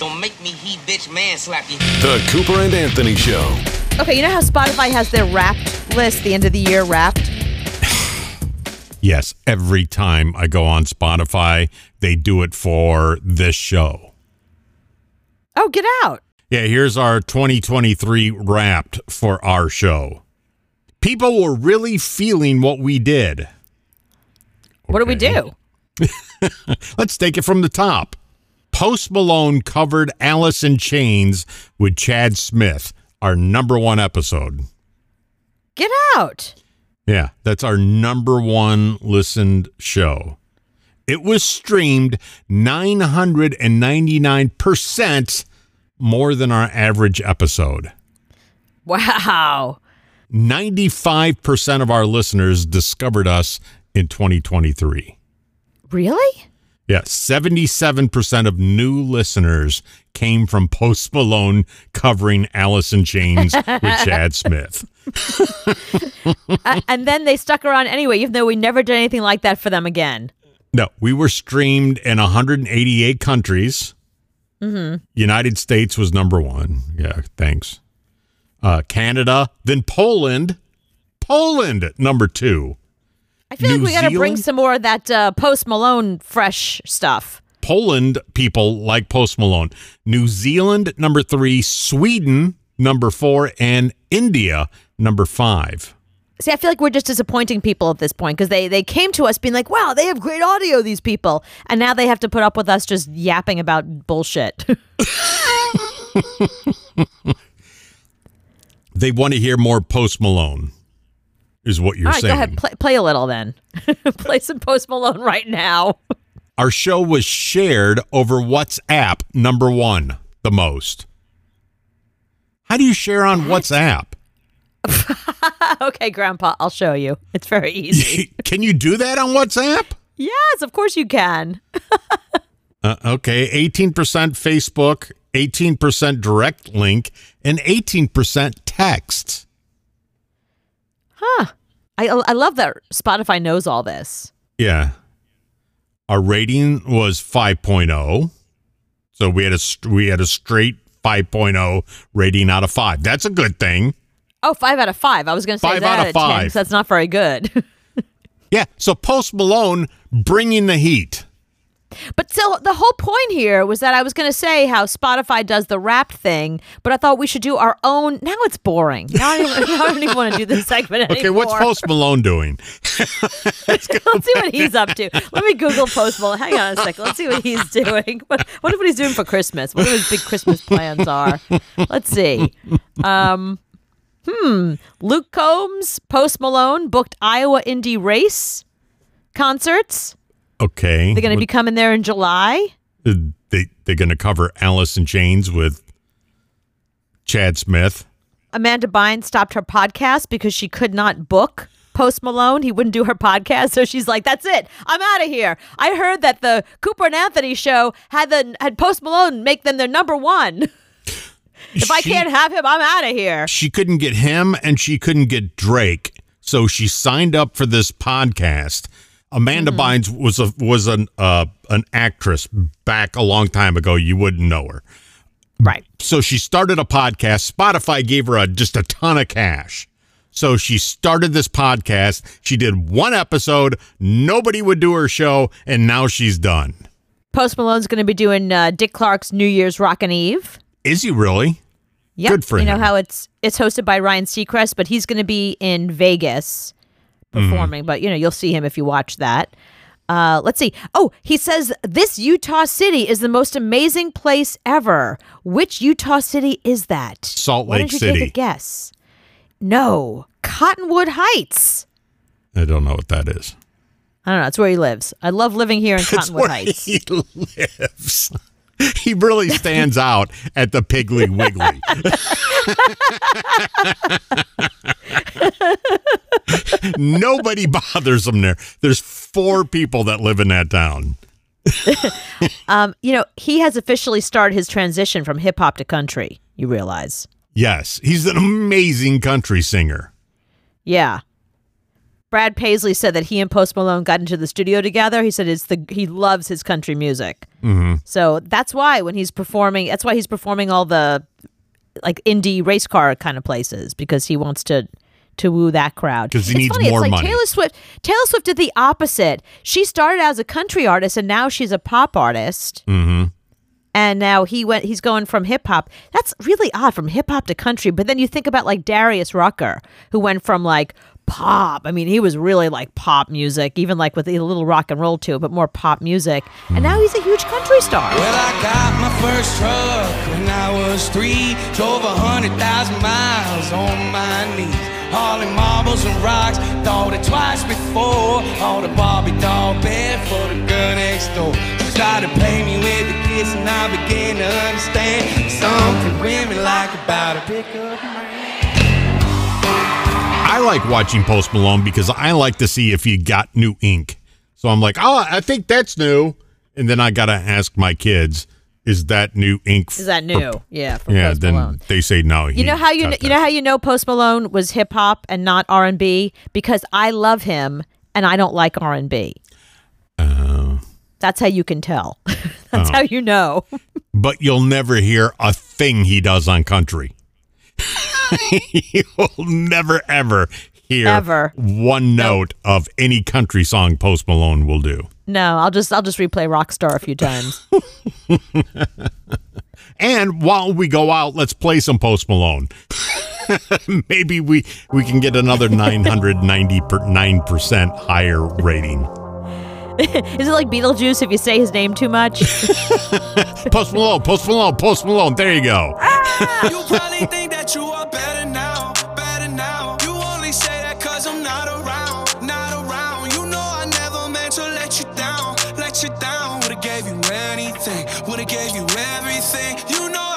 Don't make me he bitch man slap you. The Cooper and Anthony Show. Okay, you know how Spotify has their Wrapped list, the end of the year Wrapped? Yes, every time I go on Spotify, they do it for this show. Oh, get out. Yeah, here's our 2023 Wrapped for our show. People were really feeling what we did. What do we do? Let's take it from the top. Post Malone covered Alice in Chains with Chad Smith, our number one episode. Get out. Yeah, that's our number one listened show. It was streamed 999% more than our average episode. Wow. 95% of our listeners discovered us in 2023. Really? Yeah, 77% of new listeners came from Post Malone covering Alice in Chains with Chad Smith. And then they stuck around anyway, even though we never did anything like that for them again. No, we were streamed in 188 countries. Mm-hmm. United States was number one. Yeah, thanks. Canada, then Poland. Poland at number two. I feel like we got to bring some more of that Post Malone fresh stuff. Poland people like Post Malone. New Zealand, number 3. Sweden, number 4. And India, number 5. See, I feel like we're just disappointing people at this point because they came to us being like, wow, they have great audio, these people. And now they have to put up with us just yapping about bullshit. They want to hear more Post Malone. Is what you're saying. All right, go ahead. Play a little then. Play some Post Malone right now. Our show was shared over WhatsApp, number 1, the most. How do you share on WhatsApp? Okay, Grandpa, I'll show you. It's very easy. Can you do that on WhatsApp? Yes, of course you can. Okay, 18% Facebook, 18% direct link, and 18% text. Huh. I love that Spotify knows all this. Yeah. Our rating was 5.0. So we had a straight 5.0 rating out of 5. That's a good thing. Oh, 5 out of 5. I was going to say 5 that out of 5. 10, so that's not very good. Yeah, so Post Malone bringing the heat. But still, the whole point here was that I was going to say how Spotify does the Wrapped thing, but I thought we should do our own. Now it's boring. Now I don't even want to do this segment anymore. Okay, what's Post Malone doing? Let's see what he's up to. Let me Google Post Malone. Hang on a second. Let's see what he's doing. What he's doing for Christmas? What his big Christmas plans are? Let's see. Luke Combs, Post Malone booked Iowa Indie Race concerts. Okay. They're going to be coming there in July. They're going to cover Alice in Chains with Chad Smith. Amanda Bynes stopped her podcast because she could not book Post Malone. He wouldn't do her podcast, so she's like, "That's it. I'm out of here." I heard that the Cooper and Anthony show had Post Malone make them their number one. If I can't have him, I'm out of here. She couldn't get him, and she couldn't get Drake, so she signed up for this podcast. Amanda Bynes was an actress back a long time ago. You wouldn't know her. Right. So she started a podcast. Spotify gave her just a ton of cash. So she started this podcast. She did one episode. Nobody would do her show, and now she's done. Post Malone's going to be doing Dick Clark's New Year's Rockin' Eve. Is he really? Yep. Good for him. You know how it's hosted by Ryan Seacrest, but he's going to be in Vegas performing, but you'll see him if you watch that. Let's see. Oh, he says this Utah city is the most amazing place ever. Which Utah city is that? Salt Why Lake don't you City. Take a guess. No, Cottonwood Heights. I don't know what that is. I don't know. That's where he lives. I love living here in That's Cottonwood where Heights. he lives. He really stands out at the Piggly Wiggly. Nobody bothers him there. There's 4 people that live in that town. He has officially started his transition from hip hop to country, you realize. Yes, he's an amazing country singer. Yeah. Brad Paisley said that he and Post Malone got into the studio together. He said he loves his country music. Mm-hmm. So that's why when he's performing, all the like indie race car kind of places, because he wants to woo that crowd. Because he needs more money. Taylor Swift did the opposite. She started as a country artist and now she's a pop artist. Mm-hmm. And now he's going from hip hop. That's really odd, from hip hop to country. But then you think about like Darius Rucker, who went from like pop. I mean, he was really like pop music, even like with a little rock and roll too, but more pop music. And now he's a huge country star. Well, I got my first truck when I was 3. Drove 100,000 miles on my knees. Hauling marbles and rocks, thought it twice before. All the Barbie doll bed for the girl next door. She tried to play me with the kiss and I began to understand something women like about a pickup man. I like watching Post Malone because I like to see if he got new ink. So I'm like, oh, I think that's new. And then I got to ask my kids, is that new ink? Is that new? Yeah, from Post Malone. Then they say no. You know how you know Post Malone was hip hop and not R&B? Because I love him and I don't like R&B. That's how you can tell. That's how you know. But you'll never hear a thing he does on country. You'll never ever hear one note of any country song Post Malone will do. No, I'll just replay Rockstar a few times. And while we go out, let's play some Post Malone. Maybe we can get another 999% higher rating. Is it like Beetlejuice if you say his name too much? Post Malone, Post Malone, Post Malone. There you go. You probably think that you are better now, better now. You only say that cause I'm not around, not around. You know I never meant to let you down, let you down. Would've gave you anything, would've gave you everything. You know